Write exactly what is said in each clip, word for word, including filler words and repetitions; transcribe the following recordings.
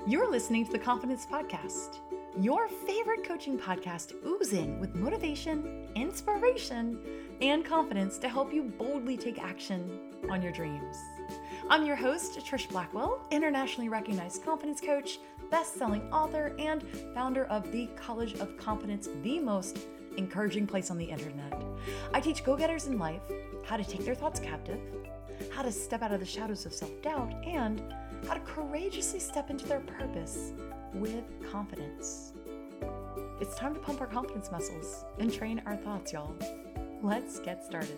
You're listening to the Confidence Podcast, your favorite coaching podcast oozing with motivation, inspiration, and confidence to help you boldly take action on your dreams. I'm your host, Trish Blackwell, internationally recognized confidence coach, best-selling author, and founder of the College of Confidence, the most encouraging place on the internet. I teach go-getters in life how to take their thoughts captive, how to step out of the shadows of self-doubt, and how to courageously step into their purpose with confidence. It's time to pump our confidence muscles and train our thoughts, y'all. Let's get started.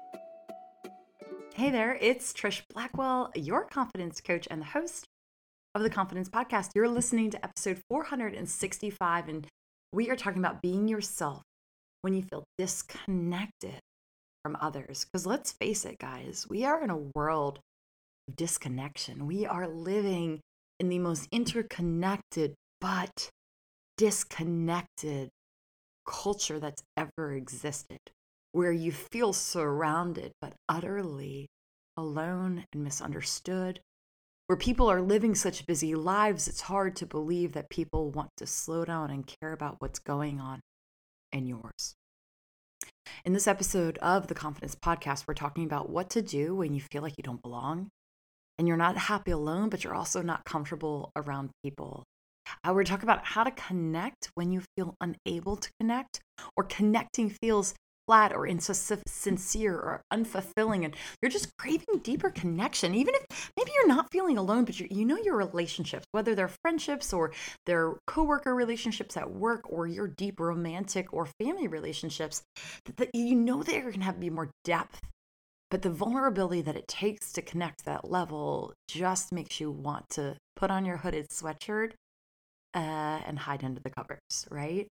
Hey there, it's Trish Blackwell, your confidence coach and the host of the Confidence Podcast. You're listening to episode four hundred sixty-five, and we are talking about being yourself when you feel disconnected from others. Because let's face it, guys, we are in a world of disconnection. We are living in the most interconnected but disconnected culture that's ever existed, where you feel surrounded but utterly alone and misunderstood, where people are living such busy lives, it's hard to believe that people want to slow down and care about what's going on in yours. In this episode of the Confidence Podcast, we're talking about what to do when you feel like you don't belong and you're not happy alone, but you're also not comfortable around people. Uh, we're talking about how to connect when you feel unable to connect, or connecting feels flat or insincere or unfulfilling, and you're just craving deeper connection. Even if maybe you're not feeling alone, but you you know your relationships, whether they're friendships or they're coworker relationships at work, or your deep romantic or family relationships, that, that you know they're going to have to be more depth. But the vulnerability that it takes to connect that level just makes you want to put on your hooded sweatshirt uh, and hide under the covers, right?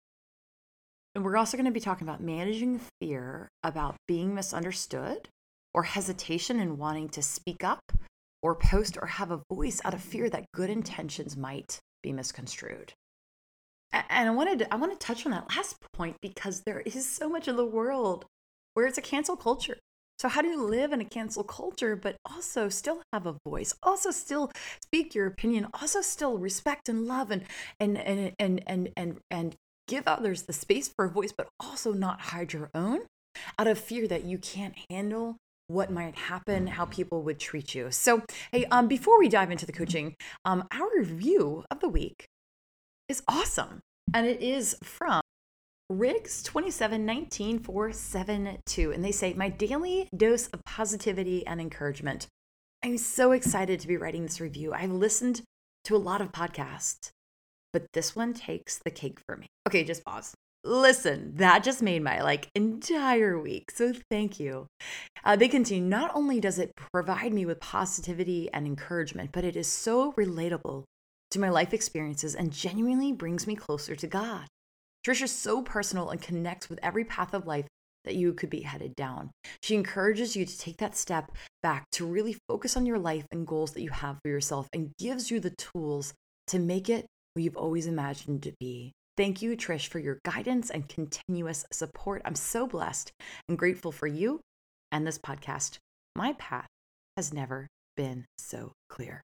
And we're also going to be talking about managing fear about being misunderstood, or hesitation in wanting to speak up or post or have a voice out of fear that good intentions might be misconstrued. And I wanted to, I want to touch on that last point because there is so much of the world where it's a cancel culture. So how do you live in a cancel culture, but also still have a voice, also still speak your opinion, also still respect and love and and and and and and, and give others the space for a voice, but also not hide your own out of fear that you can't handle what might happen, how people would treat you. So, hey, um, before we dive into the coaching, um, our review of the week is awesome, and it is from Riggs twenty-seven nineteen four seven two, and they say, my daily dose of positivity and encouragement. I'm so excited to be writing this review. I've listened to a lot of podcasts, but this one takes the cake for me. Okay, just pause. Listen, that just made my like entire week. So thank you. Uh, they continue, not only does it provide me with positivity and encouragement, but it is so relatable to my life experiences and genuinely brings me closer to God. Trish is so personal and connects with every path of life that you could be headed down. She encourages you to take that step back to really focus on your life and goals that you have for yourself, and gives you the tools to make it what you've always imagined to be. Thank you, Trish, for your guidance and continuous support. I'm so blessed and grateful for you and this podcast. My path has never been so clear.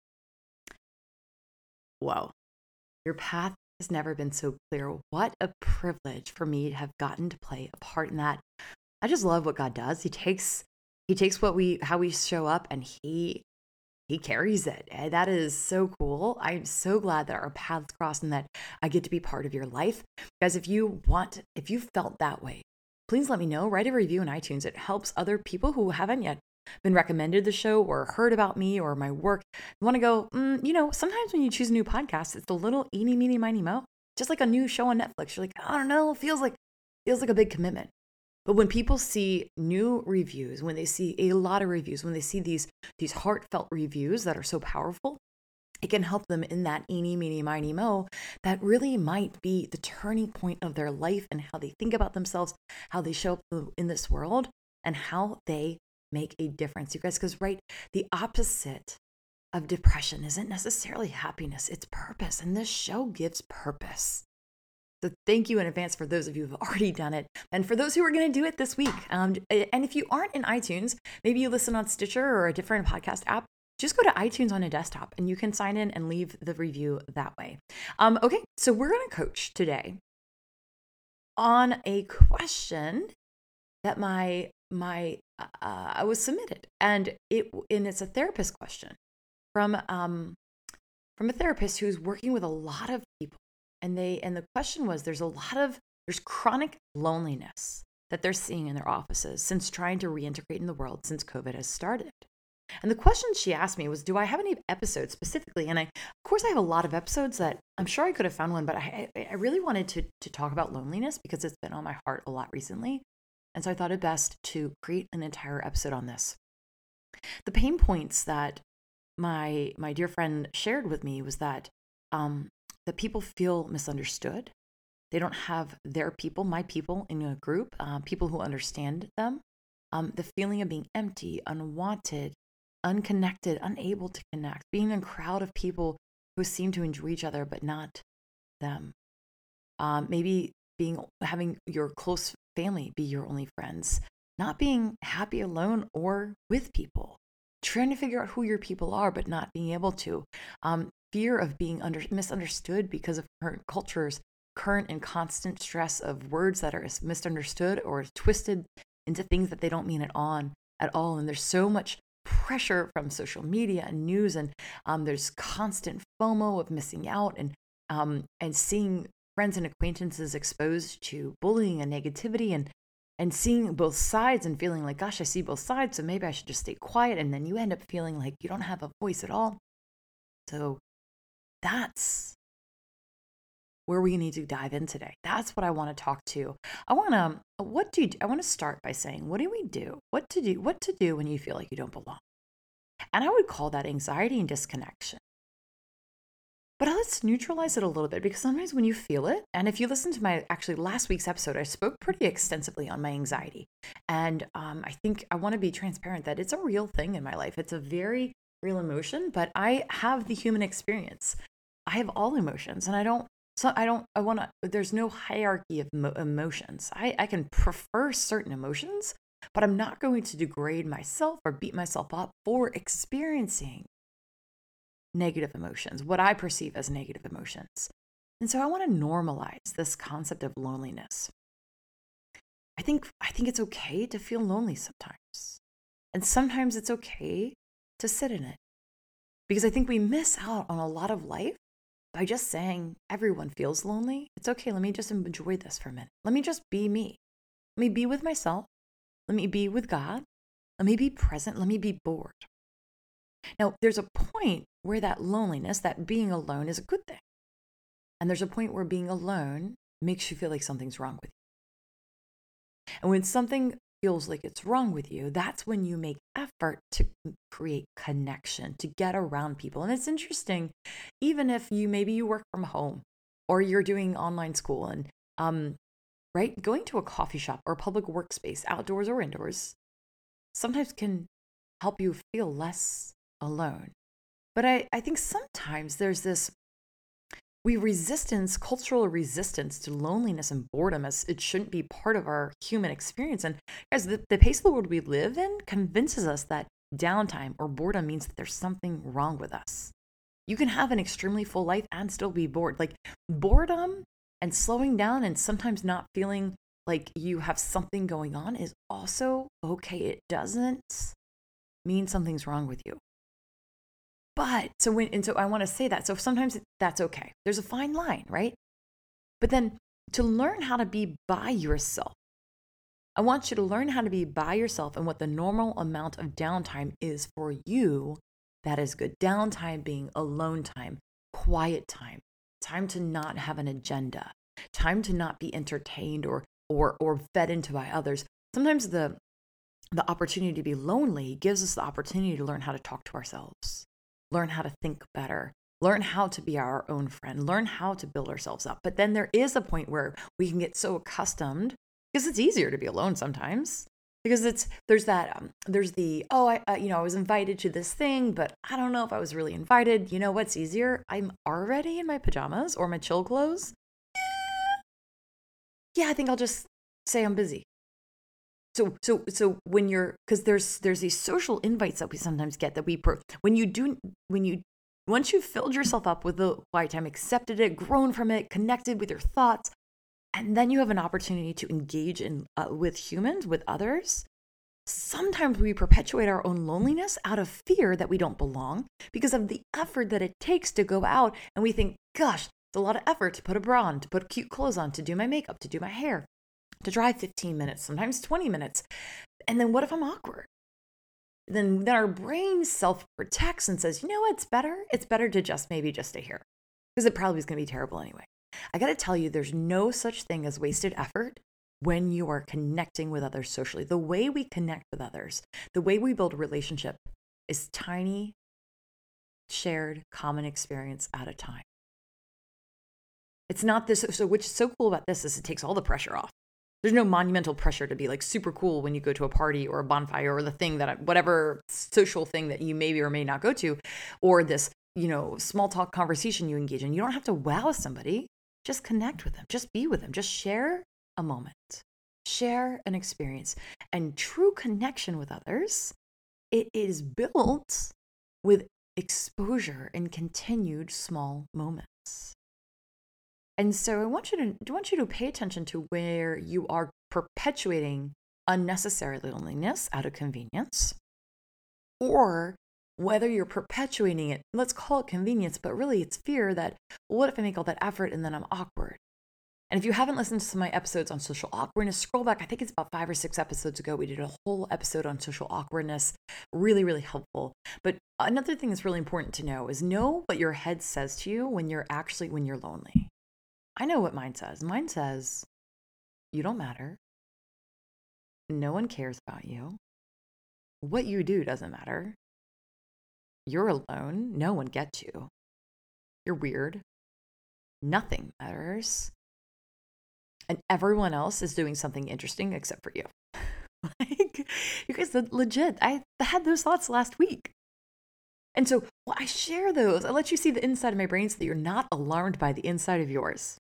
Whoa, your path has never been so clear. What a privilege for me to have gotten to play a part in that. I just love what God does. He takes he takes what we how we show up, and he he carries it. And that is so cool. I'm so glad that our paths cross and that I get to be part of your life. Guys, if you want, if you felt that way, please let me know. Write a review in iTunes. It helps other people who haven't yet been recommended the show or heard about me or my work. You want to go, mm, you know, sometimes when you choose a new podcast, it's a little eeny, meeny, miny, mo. Just like a new show on Netflix. You're like, I don't know, feels like feels like a big commitment. But when people see new reviews, when they see a lot of reviews, when they see these these heartfelt reviews that are so powerful, it can help them in that eeny, meeny, miny, mo that really might be the turning point of their life and how they think about themselves, how they show up in this world, and how they make a difference, you guys. Because right, the opposite of depression isn't necessarily happiness, it's purpose. And this show gives purpose. So thank you in advance for those of you who have already done it. And for those who are going to do it this week. Um, and if you aren't in iTunes, maybe you listen on Stitcher or a different podcast app, just go to iTunes on a desktop and you can sign in and leave the review that way. Um, okay, so we're going to coach today on a question that my my uh, I was submitted, and it and it's a therapist question from um from a therapist who's working with a lot of people, and they and the question was, there's a lot of there's chronic loneliness that they're seeing in their offices since trying to reintegrate in the world since COVID has started. And the question she asked me was, do I have any episodes specifically? And I, of course, I have a lot of episodes that I'm sure I could have found one, but I, I really wanted to, to talk about loneliness because it's been on my heart a lot recently. And so I thought it best to create an entire episode on this. The pain points that my my dear friend shared with me was that um, that people feel misunderstood. They don't have their people, my people in a group, uh, people who understand them. Um, the feeling of being empty, unwanted, unconnected, unable to connect, being in a crowd of people who seem to enjoy each other, but not them. Um, maybe being having your close family be your only friends, not being happy alone or with people, trying to figure out who your people are, but not being able to. Um, fear of being under, misunderstood because of current cultures, current and constant stress of words that are misunderstood or twisted into things that they don't mean it on at all. And there's so much pressure from social media and news, and um, there's constant FOMO of missing out, and um, and seeing friends and acquaintances exposed to bullying and negativity, and and seeing both sides and feeling like, gosh, I see both sides, so maybe I should just stay quiet. And then you end up feeling like you don't have a voice at all. So that's where we need to dive in today. That's what I want to talk to. I want to, what do you do? I want to start by saying, what do we do? What to do? What to do when you feel like you don't belong? And I would call that anxiety and disconnection. But let's neutralize it a little bit, because sometimes when you feel it, and if you listen to my actually last week's episode, I spoke pretty extensively on my anxiety. And um, I think I want to be transparent that it's a real thing in my life. It's a very real emotion, but I have the human experience. I have all emotions, and I don't So I don't, I want to, there's no hierarchy of mo- emotions. I, I can prefer certain emotions, but I'm not going to degrade myself or beat myself up for experiencing negative emotions, what I perceive as negative emotions. And so I want to normalize this concept of loneliness. I think, I think it's okay to feel lonely sometimes. And sometimes it's okay to sit in it, because I think we miss out on a lot of life by just saying everyone feels lonely. It's okay. Let me just enjoy this for a minute. Let me just be me. Let me be with myself. Let me be with God. Let me be present. Let me be bored. Now, there's a point where that loneliness, that being alone, is a good thing. And there's a point where being alone makes you feel like something's wrong with you. And when something feels like it's wrong with you, that's when you make effort to create connection, to get around people. And it's interesting, even if you maybe you work from home or you're doing online school, and um, right, going to a coffee shop or a public workspace, outdoors or indoors, sometimes can help you feel less alone. But I, I think sometimes there's this we resistance, cultural resistance to loneliness and boredom, as it shouldn't be part of our human experience. And guys, the, the pace of the world we live in convinces us that downtime or boredom means that there's something wrong with us. You can have an extremely full life and still be bored. Like boredom and slowing down and sometimes not feeling like you have something going on is also okay. It doesn't mean something's wrong with you. But so when, and so I want to say that. So sometimes that's okay. There's a fine line, right? But then to learn how to be by yourself, I want you to learn how to be by yourself and what the normal amount of downtime is for you. That is good. Downtime being alone time, quiet time, time to not have an agenda, time to not be entertained or or or fed into by others. Sometimes the the opportunity to be lonely gives us the opportunity to learn how to talk to ourselves, learn how to think better, learn how to be our own friend, learn how to build ourselves up. But then there is a point where we can get so accustomed, because it's easier to be alone sometimes, because it's there's that um, there's the oh I uh, you know I was invited to this thing, but I don't know if I was really invited. You know what's easier? I'm already in my pajamas or my chill clothes. Yeah, I think I'll just say I'm busy. So, so, so when you're, because there's there's these social invites that we sometimes get that we, pro, when you do, when you, once you've filled yourself up with the quiet time, accepted it, grown from it, connected with your thoughts, and then you have an opportunity to engage in uh, with humans, with others. Sometimes we perpetuate our own loneliness out of fear that we don't belong because of the effort that it takes to go out, and we think, gosh, it's a lot of effort to put a bra on, to put cute clothes on, to do my makeup, to do my hair, to drive fifteen minutes, sometimes twenty minutes. And then what if I'm awkward? Then, then our brain self-protects and says, you know what, it's better. It's better to just maybe just stay here because it probably is going to be terrible anyway. I got to tell you, there's no such thing as wasted effort when you are connecting with others socially. The way we connect with others, the way we build a relationship is tiny, shared, common experience at a time. It's not this. So what's so cool about this is it takes all the pressure off. There's no monumental pressure to be like super cool when you go to a party or a bonfire or the thing that, whatever social thing that you maybe or may not go to, or this, you know, small talk conversation you engage in. You don't have to wow somebody. Just connect with them. Just be with them. Just share a moment. Share an experience. And true connection with others, it is built with exposure and continued small moments. And so I want you to I want you to pay attention to where you are perpetuating unnecessary loneliness out of convenience, or whether you're perpetuating it, let's call it convenience, but really it's fear that, well, what if I make all that effort and then I'm awkward? And if you haven't listened to my episodes on social awkwardness, scroll back. I think it's about five or six episodes ago. We did a whole episode on social awkwardness. Really, really helpful. But another thing that's really important to know is know what your head says to you when you're actually, when you're lonely. I know what mine says. Mine says, you don't matter. No one cares about you. What you do doesn't matter. You're alone. No one gets you. You're weird. Nothing matters. And everyone else is doing something interesting except for you. Like, you guys, legit, I had those thoughts last week. And so well, I share those. I let you see the inside of my brain so that you're not alarmed by the inside of yours.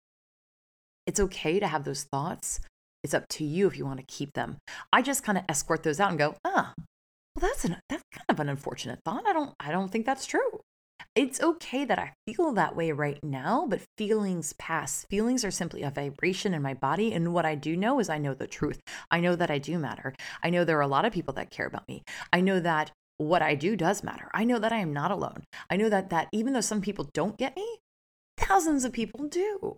It's okay to have those thoughts. It's up to you if you want to keep them. I just kind of escort those out and go, ah, well, that's an that's kind of an unfortunate thought. I don't I don't think that's true. It's okay that I feel that way right now, but feelings pass. Feelings are simply a vibration in my body. And what I do know is I know the truth. I know that I do matter. I know there are a lot of people that care about me. I know that what I do does matter. I know that I am not alone. I know that that even though some people don't get me, thousands of people do.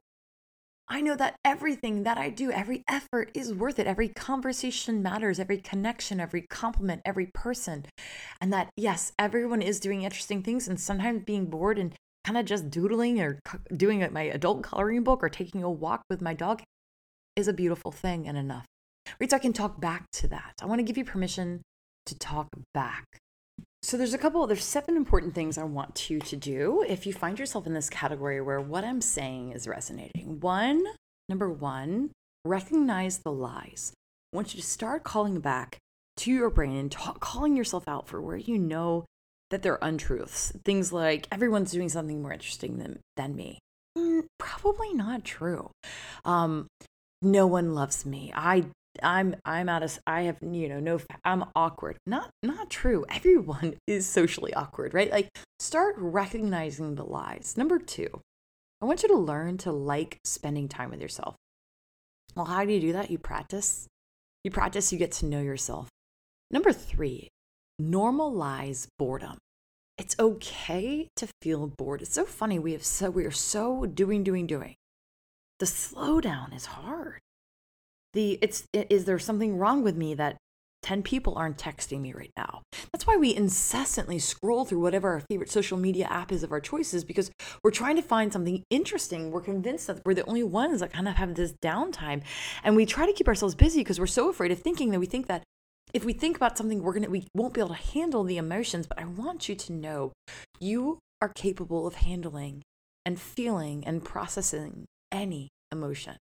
I know that everything that I do, every effort is worth it. Every conversation matters, every connection, every compliment, every person. And that, yes, everyone is doing interesting things, and sometimes being bored and kind of just doodling or doing my adult coloring book or taking a walk with my dog is a beautiful thing and enough. Right? So I can talk back to that. I want to give you permission to talk back. So there's a couple, there's seven important things I want you to do if you find yourself in this category where what I'm saying is resonating. One, number one, recognize the lies. I want you to start calling back to your brain and ta- calling yourself out for where you know that they're untruths. Things like, everyone's doing something more interesting than, than me. Mm, probably not true. Um, no one loves me. I I'm I'm out of I have you know no I'm awkward. Not not true. Everyone is socially awkward, right? Like, start recognizing the lies. Number two, I want you to learn to like spending time with yourself. Well, how do you do that? You practice. You practice, you get to know yourself. Number three, normalize boredom. It's okay to feel bored. It's so funny. We have so we are so doing, doing, doing. The slowdown is hard. The it's is there something wrong with me that ten people aren't texting me right now? That's why we incessantly scroll through whatever our favorite social media app is of our choices, because we're trying to find something interesting. We're convinced that we're the only ones that kind of have this downtime, and we try to keep ourselves busy because we're so afraid of thinking that we think that if we think about something, we're gonna we won't be able to handle the emotions. But I want you to know you are capable of handling and feeling and processing any emotion.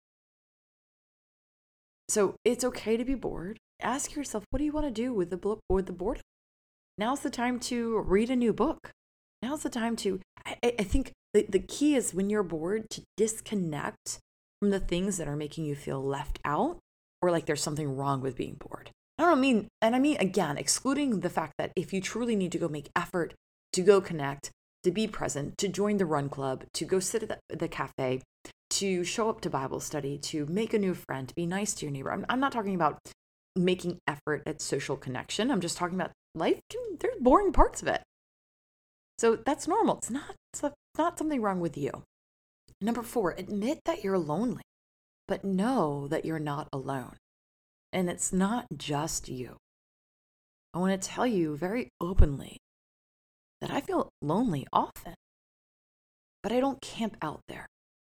So it's okay to be bored. Ask yourself, what do you want to do with the book or the boredom? Now's the time to read a new book. Now's the time to, I, I think the, the key is when you're bored to disconnect from the things that are making you feel left out or like there's something wrong with being bored. I don't mean, and I mean, again, excluding the fact that if you truly need to go make effort to go connect, to be present, to join the run club, to go sit at the, the cafe, to show up to Bible study, to make a new friend, to be nice to your neighbor. I'm, I'm not talking about making effort at social connection. I'm just talking about life. Can, there's boring parts of it. So that's normal. It's not, it's not something wrong with you. Number four, admit that you're lonely, but know that you're not alone. And it's not just you. I want to tell you very openly that I feel lonely often, but I don't camp out there.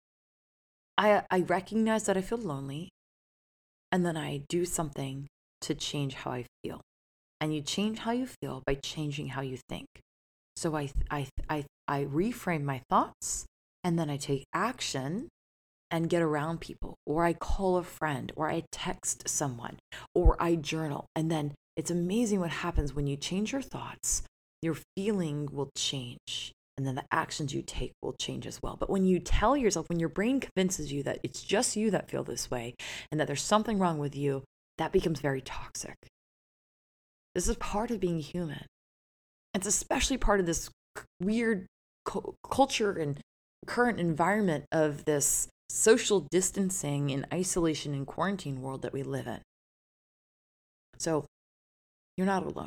I, I recognize that I feel lonely, and then I do something to change how I feel. And you change how you feel by changing how you think. So I, I, I, I reframe my thoughts, and then I take action and get around people, or I call a friend, or I text someone, or I journal. And then it's amazing what happens when you change your thoughts. Your feeling will change, and then the actions you take will change as well. But when you tell yourself, when your brain convinces you that it's just you that feel this way and that there's something wrong with you, that becomes very toxic. This is part of being human. It's especially part of this weird cu- culture and current environment of this social distancing and isolation and quarantine world that we live in. So you're not alone.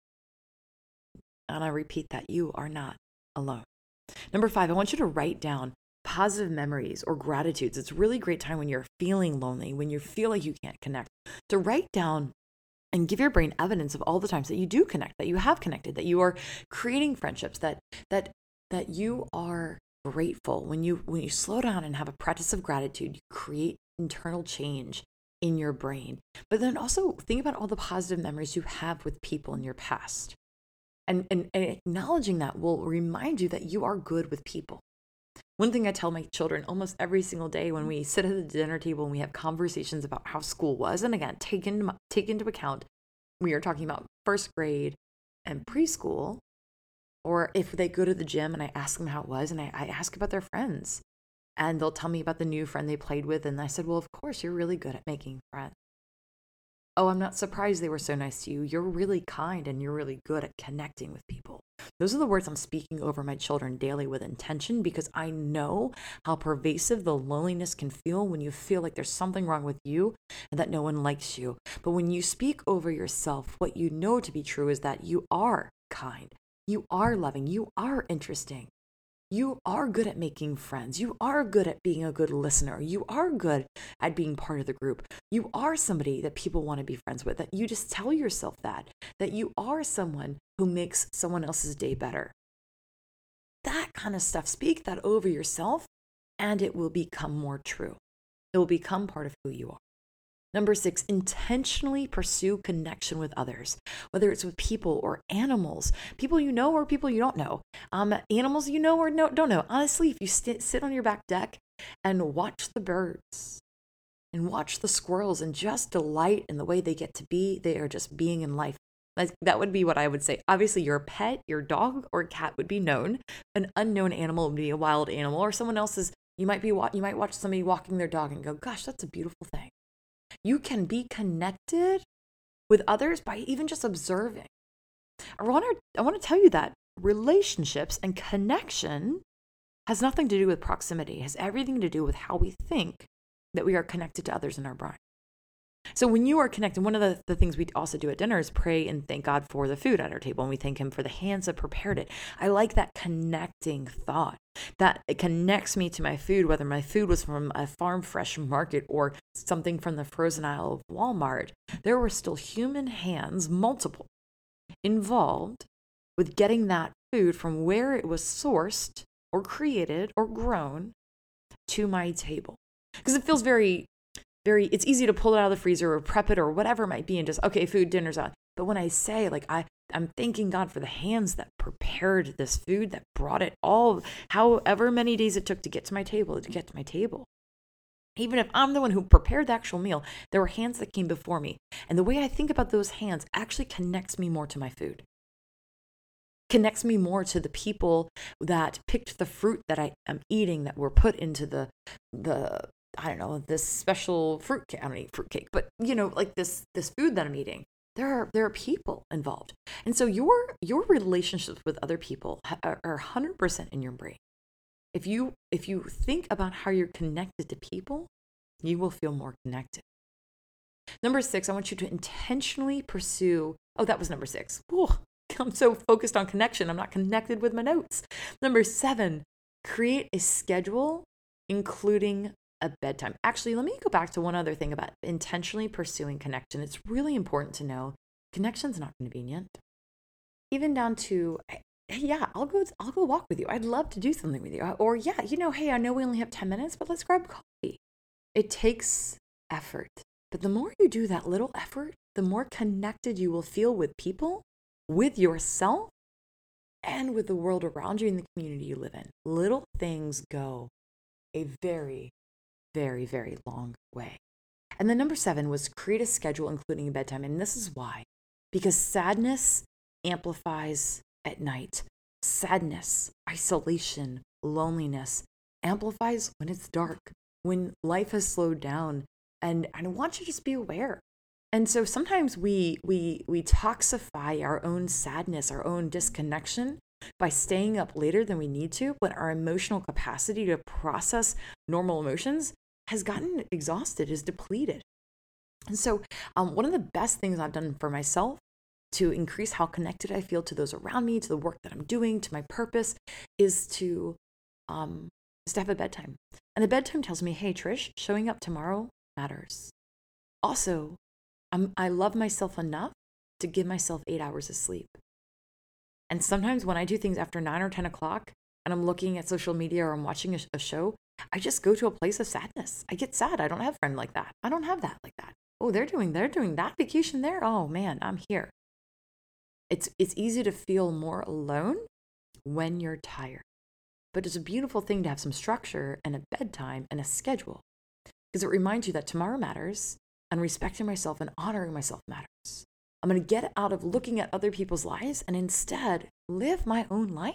And I repeat that, you are not alone. Number five, I want you to write down positive memories or gratitudes. It's a really great time when you're feeling lonely, when you feel like you can't connect, to write down and give your brain evidence of all the times that you do connect, that you have connected, that you are creating friendships, that that that you are grateful. When you when you slow down and have a practice of gratitude, you create internal change in your brain. But then also think about all the positive memories you have with people in your past. And, and, and acknowledging that will remind you that you are good with people. One thing I tell my children almost every single day when we sit at the dinner table and we have conversations about how school was, and again, take into, take into account, we are talking about first grade and preschool, or if they go to the gym and I ask them how it was, and I, I ask about their friends, and they'll tell me about the new friend they played with, and I said, well, of course, you're really good at making friends. Oh, I'm not surprised they were so nice to you. You're really kind and you're really good at connecting with people. Those are the words I'm speaking over my children daily with intention, because I know how pervasive the loneliness can feel when you feel like there's something wrong with you and that no one likes you. But when you speak over yourself, what you know to be true is that you are kind, you are loving, you are interesting. You are good at making friends. You are good at being a good listener. You are good at being part of the group. You are somebody that people want to be friends with, that you just tell yourself that, that you are someone who makes someone else's day better. That kind of stuff, speak that over yourself and it will become more true. It will become part of who you are. Number six, intentionally pursue connection with others, whether it's with people or animals, people you know or people you don't know, um, animals you know or no, don't know. Honestly, if you st- sit on your back deck and watch the birds and watch the squirrels and just delight in the way they get to be, they are just being in life. Like, that would be what I would say. Obviously, your pet, your dog or cat would be known. An unknown animal would be a wild animal, or someone else's. You might be you might watch somebody walking their dog and go, gosh, that's a beautiful thing. You can be connected with others by even just observing. I want to, I want to tell you that relationships and connection has nothing to do with proximity. It has everything to do with how we think that we are connected to others in our brain. So when you are connected, one of the, the things we also do at dinner is pray and thank God for the food at our table. And we thank him for the hands that prepared it. I like that connecting thought. That it connects me to my food, whether my food was from a farm fresh market or something from the frozen aisle of Walmart. There were still human hands, multiple, involved with getting that food from where it was sourced or created or grown to my table. Because it feels very Very, it's easy to pull it out of the freezer or prep it or whatever it might be and just, okay, food, dinner's on. But when I say, like, I, I'm thanking God for the hands that prepared this food, that brought it all, however many days it took to get to my table, to get to my table. Even if I'm the one who prepared the actual meal, there were hands that came before me. And the way I think about those hands actually connects me more to my food. Connects me more to the people that picked the fruit that I am eating, that were put into the, the, I don't know, this special fruit cake. I don't eat fruit cake, but you know, like this, this food that I'm eating. There are there are people involved. And so your your relationships with other people are one hundred percent in your brain. If you if you think about how you're connected to people, you will feel more connected. Number six, I want you to intentionally pursue, oh, that was number six. Ooh, I'm so focused on connection. I'm not connected with my notes. Number seven, create a schedule, including a bedtime. Actually, let me go back to one other thing about intentionally pursuing connection. It's really important to know connection's not convenient. Even down to, yeah, I'll go, I'll go walk with you. I'd love to do something with you. Or yeah, you know, hey, I know we only have ten minutes, but let's grab coffee. It takes effort. But the more you do that little effort, the more connected you will feel with people, with yourself, and with the world around you and the community you live in. Little things go a very, very, very long way. And then number seven was create a schedule, including a bedtime. And this is why. Because sadness amplifies at night. Sadness, isolation, loneliness amplifies when it's dark, when life has slowed down. And I want you to just be aware. And so sometimes we we we toxify our own sadness, our own disconnection by staying up later than we need to, when our emotional capacity to process normal emotions has gotten exhausted, is depleted. And so um, one of the best things I've done for myself to increase how connected I feel to those around me, to the work that I'm doing, to my purpose, is to um, is to have a bedtime. And the bedtime tells me, hey, Trish, showing up tomorrow matters. Also, I'm, I love myself enough to give myself eight hours of sleep. And sometimes when I do things after nine or ten o'clock and I'm looking at social media or I'm watching a, a show, I just go to a place of sadness. I get sad. I don't have a friend like that. I don't have that like that. Oh, they're doing, they're doing that vacation there. Oh man, I'm here. It's, it's easy to feel more alone when you're tired, but it's a beautiful thing to have some structure and a bedtime and a schedule, because it reminds you that tomorrow matters and respecting myself and honoring myself matters. I'm going to get out of looking at other people's lives and instead live my own life.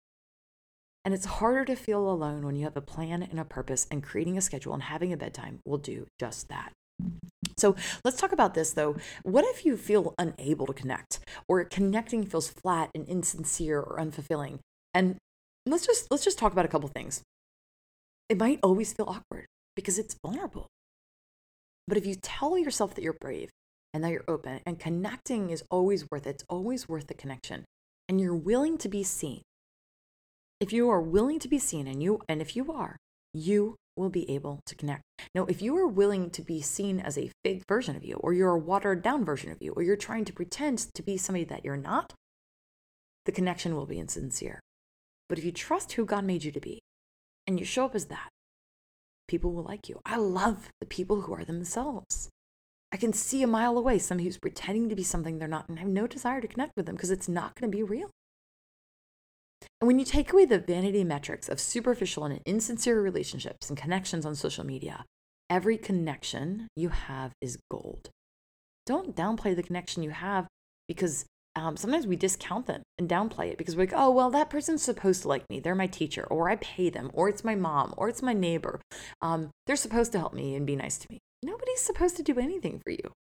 And it's harder to feel alone when you have a plan and a purpose, and creating a schedule and having a bedtime will do just that. So let's talk about this though. What if you feel unable to connect, or connecting feels flat and insincere or unfulfilling? And let's just, let's just talk about a couple things. It might always feel awkward because it's vulnerable. But if you tell yourself that you're brave and that you're open, and connecting is always worth it, it's always worth the connection, and you're willing to be seen. If you are willing to be seen, and you, and if you are, you will be able to connect. Now, if you are willing to be seen as a fake version of you, or you're a watered down version of you, or you're trying to pretend to be somebody that you're not, the connection will be insincere. But if you trust who God made you to be, and you show up as that, people will like you. I love the people who are themselves. I can see a mile away somebody who's pretending to be something they're not, and I have no desire to connect with them because it's not going to be real. And when you take away the vanity metrics of superficial and insincere relationships and connections on social media, every connection you have is gold. Don't downplay the connection you have, because um, sometimes we discount them and downplay it because we're like, oh, well, that person's supposed to like me. They're my teacher, or I pay them, or it's my mom, or it's my neighbor. Um, they're supposed to help me and be nice to me. Nobody's supposed to do anything for you.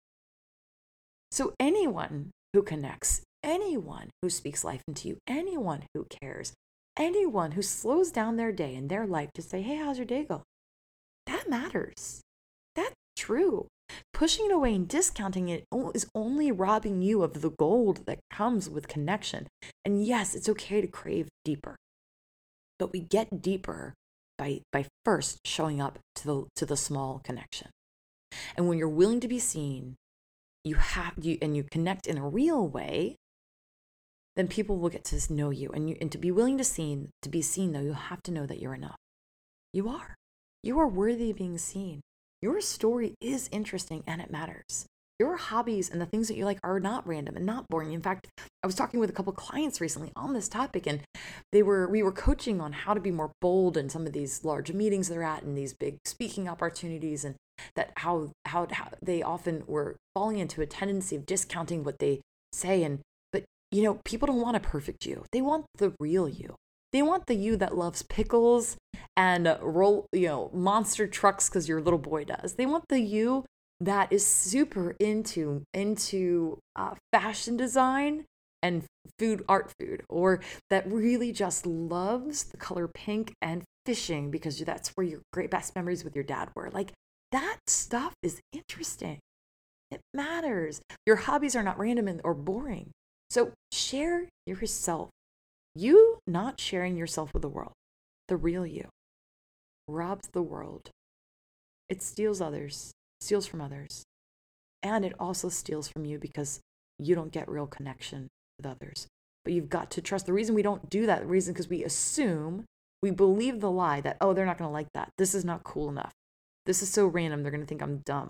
So anyone who connects, anyone who speaks life into you, anyone who cares, anyone who slows down their day and their life to say, hey, how's your day going? That matters. That's true. Pushing it away and discounting it is only robbing you of the gold that comes with connection. And yes, it's okay to crave deeper, but we get deeper by by first showing up to the to the small connection. And when you're willing to be seen, you have you and you connect in a real way, then people will get to know you. And you and to be willing to seen to be seen though, you have to know that you're enough. You are. You are worthy of being seen. Your story is interesting and it matters. Your hobbies and the things that you like are not random and not boring. In fact, I was talking with a couple clients recently on this topic, and they were we were coaching on how to be more bold in some of these large meetings they're at and these big speaking opportunities, and that how how, how they often were falling into a tendency of discounting what they say. And but you know, people don't want a perfect you. They want the real you. They want the you that loves pickles and roll, you know, monster trucks because your little boy does. They want the you that is super into into uh, fashion design and food, art food, or that really just loves the color pink and fishing because that's where your great best memories with your dad were. Like, that stuff is interesting. It matters. Your hobbies are not random and or boring. So share yourself. You not sharing yourself with the world, the real you, robs the world. It steals others, steals from others. And it also steals from you because you don't get real connection with others. But you've got to trust. The reason we don't do that, the reason because we assume, we believe the lie that, oh, they're not going to like that. This is not cool enough. This is so random. They're going to think I'm dumb.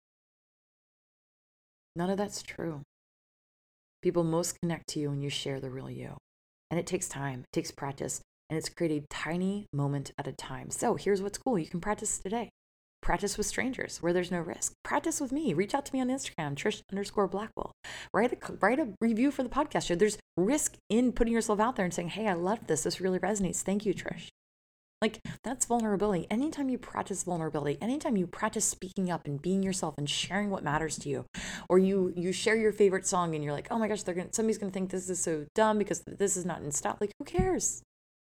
None of that's true. People most connect to you when you share the real you. And it takes time, it takes practice, and it's created a tiny moment at a time. So here's what's cool. You can practice today. Practice with strangers where there's no risk. Practice with me. Reach out to me on Instagram, Trish underscore Blackwell. Write a, write a review for the podcast show. There's risk in putting yourself out there and saying, hey, I love this. This really resonates. Thank you, Trish. Like, that's vulnerability. Anytime you practice vulnerability, anytime you practice speaking up and being yourself and sharing what matters to you, or you you share your favorite song and you're like, oh my gosh, they're gonna somebody's gonna think this is so dumb because this is not in style. Like, who cares?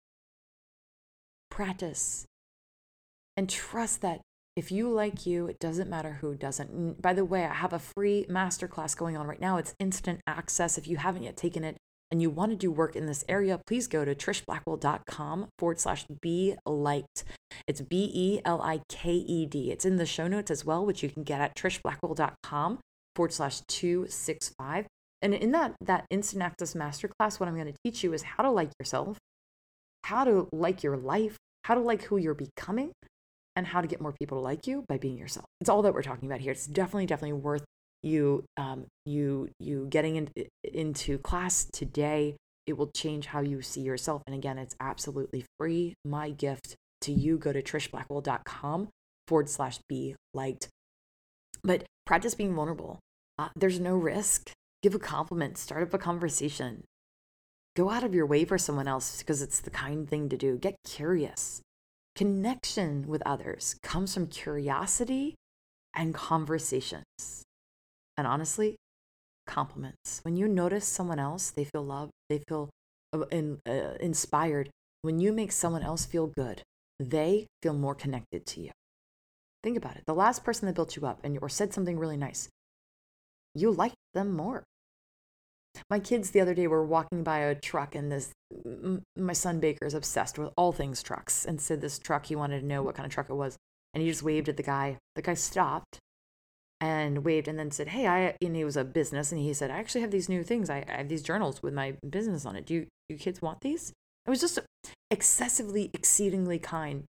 Practice and trust that if you like you, it doesn't matter who doesn't. And by the way, I have a free masterclass going on right now. It's instant access. If you haven't yet taken it and you want to do work in this area, please go to trishblackwell.com forward slash be liked. It's B E L I K E D. It's in the show notes as well, which you can get at trishblackwell.com forward slash 265. And in that, that instant access masterclass, what I'm going to teach you is how to like yourself, how to like your life, how to like who you're becoming, and how to get more people to like you by being yourself. It's all that we're talking about here. It's definitely, definitely worth you um you you getting in, into class today. It will change how you see yourself. And again, it's absolutely free. My gift to you, go to trishblackwell.com forward slash be liked. But practice being vulnerable. Uh, there's no risk. Give a compliment, start up a conversation, go out of your way for someone else because it's the kind thing to do. Get curious. Connection with others comes from curiosity and conversations. And honestly, compliments. When you notice someone else, they feel loved, they feel uh, in, uh, inspired. When you make someone else feel good, they feel more connected to you. Think about it. The last person that built you up and or said something really nice, you liked them more. My kids the other day were walking by a truck, and this, my son Baker is obsessed with all things trucks, and said this truck, he wanted to know what kind of truck it was. And he just waved at the guy. The guy stopped and waved and then said, hey, I, and he was a business. And he said, I actually have these new things. I, I have these journals with my business on it. Do you, you kids want these? It was just excessively, exceedingly kind.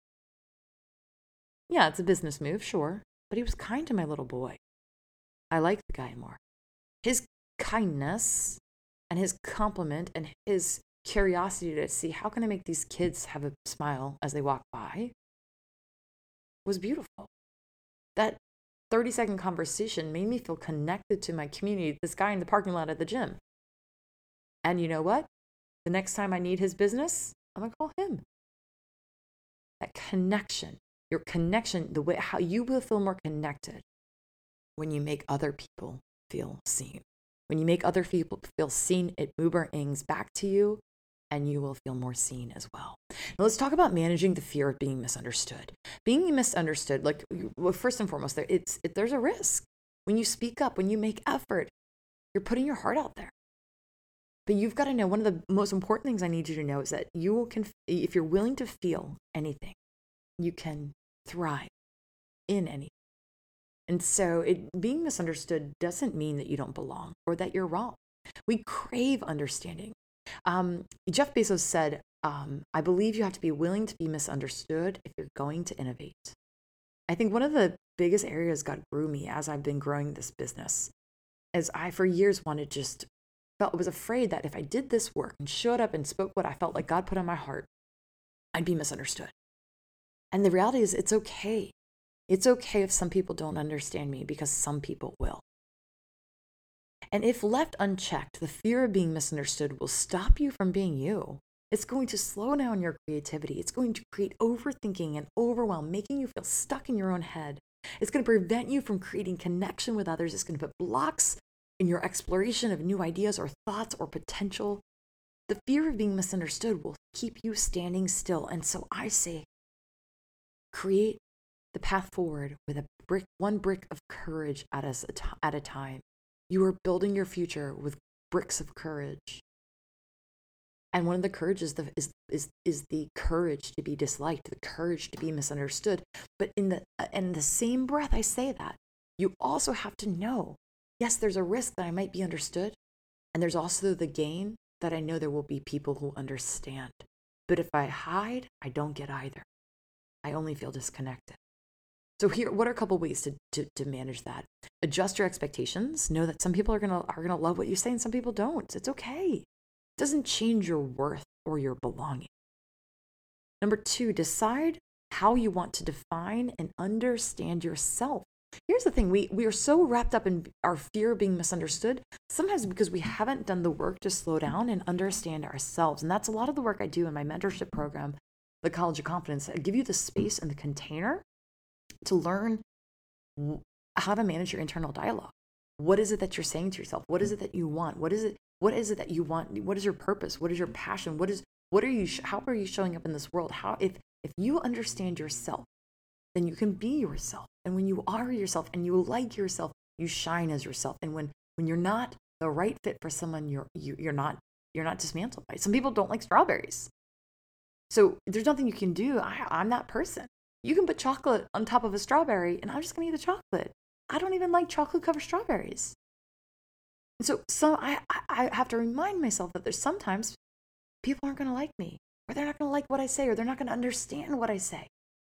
Yeah, it's a business move, sure. But he was kind to my little boy. I like the guy more. His kindness and his compliment and his curiosity to see how can I make these kids have a smile as they walk by was beautiful. That thirty second conversation made me feel connected to my community, this guy in the parking lot at the gym. And you know what? The next time I need his business, I'm going to call him. That connection, your connection, the way how you will feel more connected when you make other people feel seen. When you make other people feel seen, it boomerangs back to you, and you will feel more seen as well. Now let's talk about managing the fear of being misunderstood. Being misunderstood, like, well, first and foremost, there it's it, there's a risk. When you speak up, when you make effort, you're putting your heart out there. But you've got to know, one of the most important things I need you to know is that you can, if you're willing to feel anything, you can thrive in anything. And so it, being misunderstood doesn't mean that you don't belong or that you're wrong. We crave understanding. Um, Jeff Bezos said, um, I believe you have to be willing to be misunderstood if you're going to innovate. I think one of the biggest areas God grew me as I've been growing this business is I, for years, wanted just, felt, was afraid that if I did this work and showed up and spoke what I felt like God put on my heart, I'd be misunderstood. And the reality is it's okay. It's okay if some people don't understand me, because some people will. And if left unchecked, the fear of being misunderstood will stop you from being you. It's going to slow down your creativity. It's going to create overthinking and overwhelm, making you feel stuck in your own head. It's going to prevent you from creating connection with others. It's going to put blocks in your exploration of new ideas or thoughts or potential. The fear of being misunderstood will keep you standing still. And so I say, create the path forward with a brick, one brick of courage at a, at a time. You are building your future with bricks of courage. And one of the courage is the is is is the courage to be disliked, the courage to be misunderstood. But in the in the same breath, I say that you also have to know, yes, there's a risk that I might be understood, and there's also the gain that I know there will be people who understand. But if I hide, I don't get either. I only feel disconnected. So here, what are a couple ways to, to to manage that? Adjust your expectations. Know that some people are gonna are gonna love what you say, and some people don't. It's okay. It doesn't change your worth or your belonging. Number two, decide how you want to define and understand yourself. Here's the thing, we, we are so wrapped up in our fear of being misunderstood, sometimes because we haven't done the work to slow down and understand ourselves. And that's a lot of the work I do in my mentorship program, the College of Confidence. I give you the space and the container to learn how to manage your internal dialogue. What is it that you're saying to yourself? What is it that you want? What is it? What is it that you want? What is your purpose? What is your passion? What is, what are you, how are you showing up in this world? How, if, if you understand yourself, then you can be yourself. And when you are yourself and you like yourself, you shine as yourself. And when, when you're not the right fit for someone, you're, you, you're not, you're not dismantled by it. Some people don't like strawberries. So there's nothing you can do. I, I'm that person. You can put chocolate on top of a strawberry and I'm just going to eat the chocolate. I don't even like chocolate covered strawberries. So, so I, I have to remind myself that there's sometimes people aren't going to like me, or they're not going to like what I say, or they're not going to understand what I say.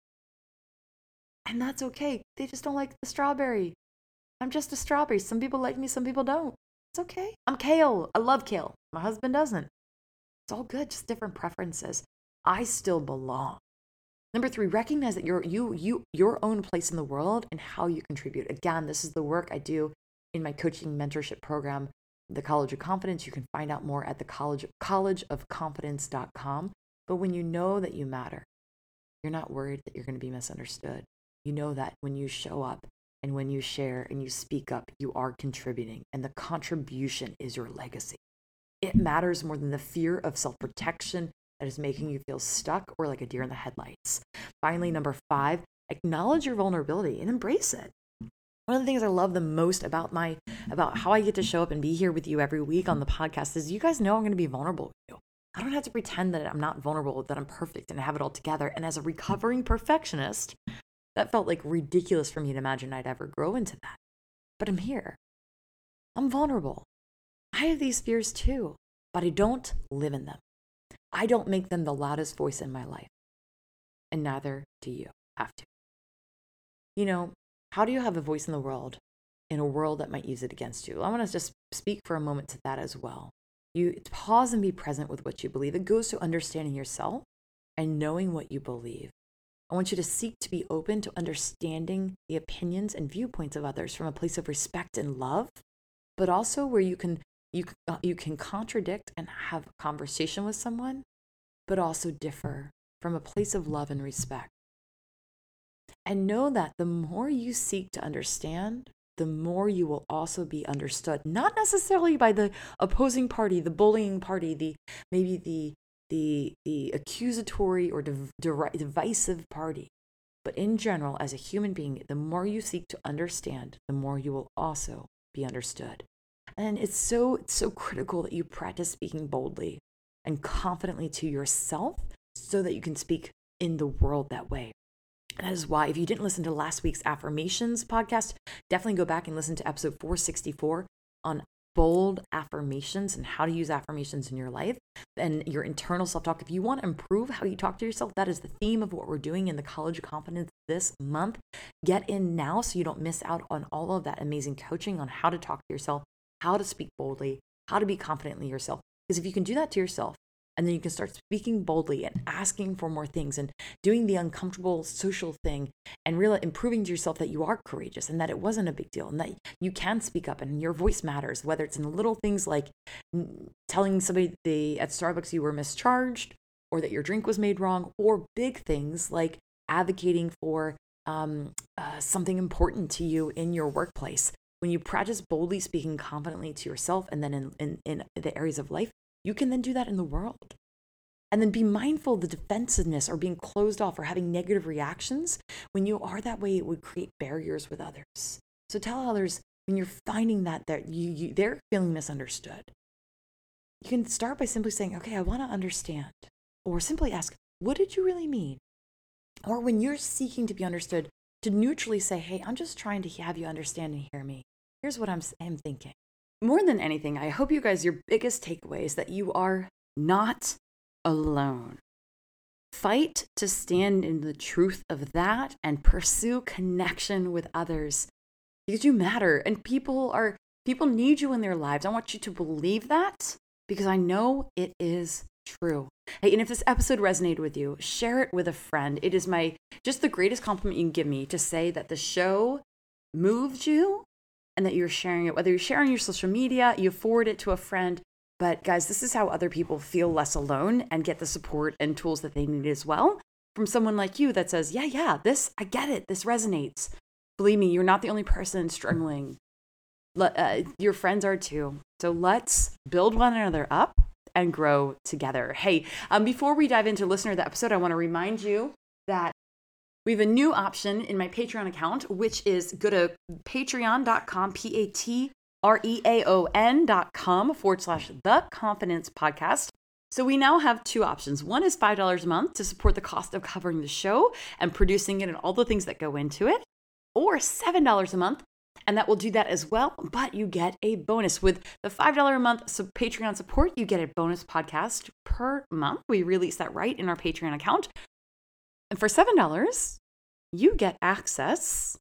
And that's okay. They just don't like the strawberry. I'm just a strawberry. Some people like me, some people don't. It's okay. I'm kale. I love kale. My husband doesn't. It's all good, just different preferences. I still belong. Number three, recognize that you're you you your own place in the world and how you contribute. Again, this is the work I do in my coaching mentorship program, the College of Confidence. You can find out more at the college college of confidence dot com. But when you know that you matter, you're not worried that you're going to be misunderstood. You know that when you show up and when you share and you speak up, you are contributing, and the contribution is your legacy. It matters more than the fear of self-protection that is making you feel stuck or like a deer in the headlights. Finally, number five, acknowledge your vulnerability and embrace it. One of the things I love the most about my about how I get to show up and be here with you every week on the podcast is you guys know I'm going to be vulnerable with you. I don't have to pretend that I'm not vulnerable, that I'm perfect and I have it all together. And as a recovering perfectionist, that felt like ridiculous for me to imagine I'd ever grow into that. But I'm here. I'm vulnerable. I have these fears too, but I don't live in them. I don't make them the loudest voice in my life. And neither do you have to. You know, how do you have a voice in the world, in a world that might use it against you? I want to just speak for a moment to that as well. You pause and be present with what you believe. It goes to understanding yourself and knowing what you believe. I want you to seek to be open to understanding the opinions and viewpoints of others from a place of respect and love, but also where you can you uh, you can contradict and have a conversation with someone, but also differ from a place of love and respect. And know that the more you seek to understand, the more you will also be understood, not necessarily by the opposing party, the bullying party, the maybe the the the accusatory or div- divisive party, but in general, as a human being, the more you seek to understand, the more you will also be understood. And it's so it's so critical that you practice speaking boldly and confidently to yourself so that you can speak in the world that way. And that is why, if you didn't listen to last week's affirmations podcast, definitely go back and listen to episode four sixty-four on bold affirmations and how to use affirmations in your life and your internal self-talk. If you want to improve how you talk to yourself, that is the theme of what we're doing in the College of Confidence this month. Get in now so you don't miss out on all of that amazing coaching on how to talk to yourself, how to speak boldly, how to be confidently yourself. Because if you can do that to yourself, and then you can start speaking boldly and asking for more things and doing the uncomfortable social thing and really improving to yourself that you are courageous and that it wasn't a big deal and that you can speak up and your voice matters, whether it's in the little things like telling somebody they, at Starbucks you were mischarged or that your drink was made wrong, or big things like advocating for um, uh, something important to you in your workplace. When you practice boldly speaking confidently to yourself and then in, in, in the areas of life, you can then do that in the world. And then be mindful of the defensiveness or being closed off or having negative reactions. When you are that way, it would create barriers with others. So tell others when you're finding that, that you, you they're feeling misunderstood. You can start by simply saying, okay, I want to understand. Or simply ask, what did you really mean? Or when you're seeking to be understood, to neutrally say, hey, I'm just trying to have you understand and hear me. Here's what I'm, I'm thinking. More than anything, I hope you guys, your biggest takeaway is that you are not alone. Fight to stand in the truth of that and pursue connection with others because you matter and people are, people need you in their lives. I want you to believe that because I know it is true. Hey, and if this episode resonated with you, share it with a friend. It is my, just the greatest compliment you can give me to say that the show moved you and that you're sharing it, whether you're sharing your social media, you forward it to a friend. But guys, this is how other people feel less alone and get the support and tools that they need as well from someone like you that says, yeah, yeah, this, I get it. This resonates. Believe me, you're not the only person struggling. Uh, your friends are too. So let's build one another up and grow together. Hey, um, before we dive into listener of the episode, I want to remind you that we have a new option in my Patreon account, which is go to patreon.com, P-A-T-R-E-A-O-N dot com forward slash The Confidence Podcast. So we now have two options. One is five dollars a month to support the cost of covering the show and producing it and all the things that go into it, or seven dollars a month. And that will do that as well, but you get a bonus. With the five dollars a month so Patreon support, you get a bonus podcast per month. We release that right in our Patreon account. And for seven dollars, you get access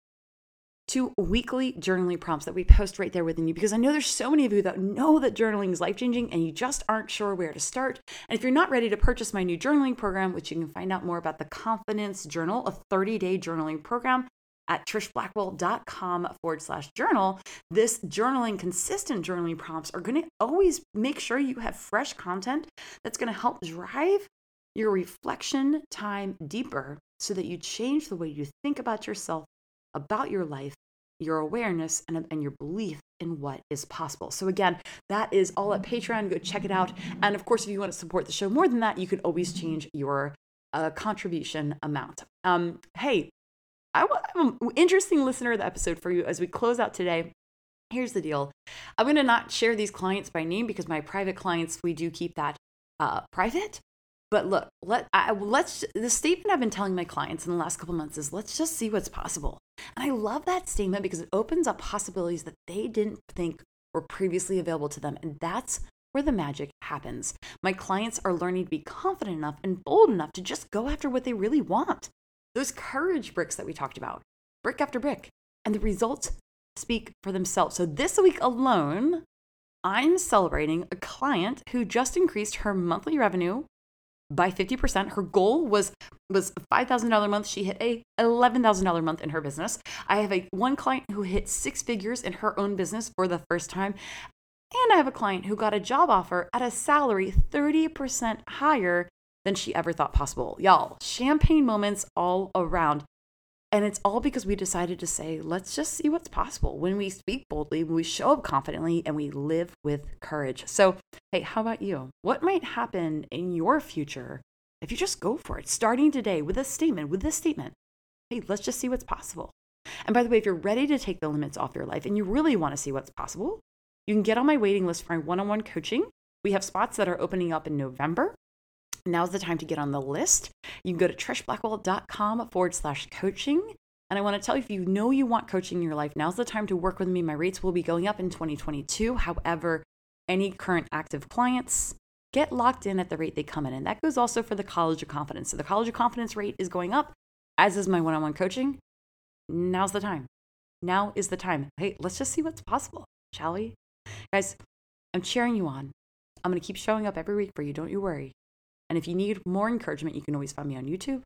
to weekly journaling prompts that we post right there within you, because I know there's so many of you that know that journaling is life-changing and you just aren't sure where to start. And if you're not ready to purchase my new journaling program, which you can find out more about, the Confidence Journal, a thirty-day journaling program, at trishblackwell.com forward slash journal. This journaling, consistent journaling prompts are going to always make sure you have fresh content that's going to help drive your reflection time deeper so that you change the way you think about yourself, about your life, your awareness, and, and your belief in what is possible. So again, that is all at Patreon. Go check it out. And of course, if you want to support the show more than that, you can always change your uh, contribution amount. Um, hey, I have an interesting listener of the episode for you as we close out today. Here's the deal. I'm going to not share these clients by name because my private clients, we do keep that uh, private. But look, let, I, let's, the statement I've been telling my clients in the last couple of months is, let's just see what's possible. And I love that statement because it opens up possibilities that they didn't think were previously available to them. And that's where the magic happens. My clients are learning to be confident enough and bold enough to just go after what they really want. Those courage bricks that we talked about, brick after brick, and the results speak for themselves. So this week alone, I'm celebrating a client who just increased her monthly revenue by fifty percent. Her goal was was five thousand dollars a month. She hit a eleven thousand dollars a month in her business. I have a one client who hit six figures in her own business for the first time. And I have a client who got a job offer at a salary thirty percent higher than she ever thought possible. Y'all, champagne moments all around. And it's all because we decided to say, let's just see what's possible when we speak boldly, when we show up confidently, and we live with courage. So, hey, how about you? What might happen in your future if you just go for it, starting today with a statement, with this statement? Hey, let's just see what's possible. And by the way, if you're ready to take the limits off your life and you really want to see what's possible, you can get on my waiting list for my one-on-one coaching. We have spots that are opening up in November. Now's the time to get on the list. You can go to trishblackwell.com forward slash coaching. And I want to tell you, if you know you want coaching in your life, now's the time to work with me. My rates will be going up in twenty twenty-two. However, any current active clients get locked in at the rate they come in. And that goes also for the College of Confidence. So the College of Confidence rate is going up, as is my one-on-one coaching. Now's the time. Now is the time. Hey, let's just see what's possible, shall we? Guys, I'm cheering you on. I'm going to keep showing up every week for you. Don't you worry. And if you need more encouragement, you can always find me on YouTube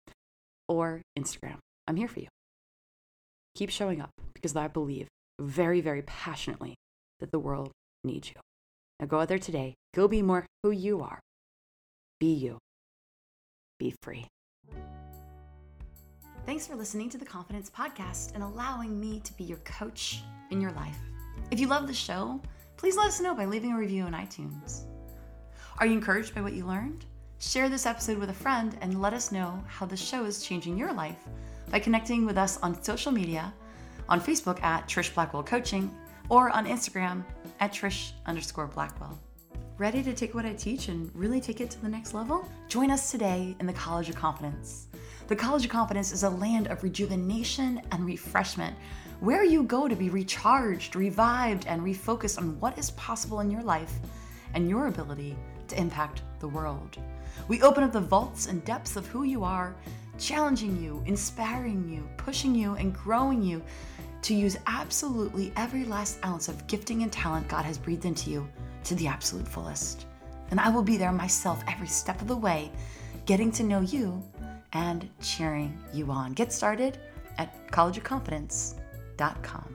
or Instagram. I'm here for you. Keep showing up because I believe very, very passionately that the world needs you. Now go out there today. Go be more who you are. Be you. Be free. Thanks for listening to the Confidence Podcast and allowing me to be your coach in your life. If you love the show, please let us know by leaving a review on iTunes. Are you encouraged by what you learned? Share this episode with a friend and let us know how the show is changing your life by connecting with us on social media, on Facebook at Trish Blackwell Coaching, or on Instagram at Trish underscore Blackwell. Ready to take what I teach and really take it to the next level? Join us today in the College of Confidence. The College of Confidence is a land of rejuvenation and refreshment, where you go to be recharged, revived, and refocused on what is possible in your life and your ability to impact the world. We open up the vaults and depths of who you are, challenging you, inspiring you, pushing you, and growing you to use absolutely every last ounce of gifting and talent God has breathed into you to the absolute fullest. And I will be there myself every step of the way, getting to know you and cheering you on. Get started at college of confidence dot com.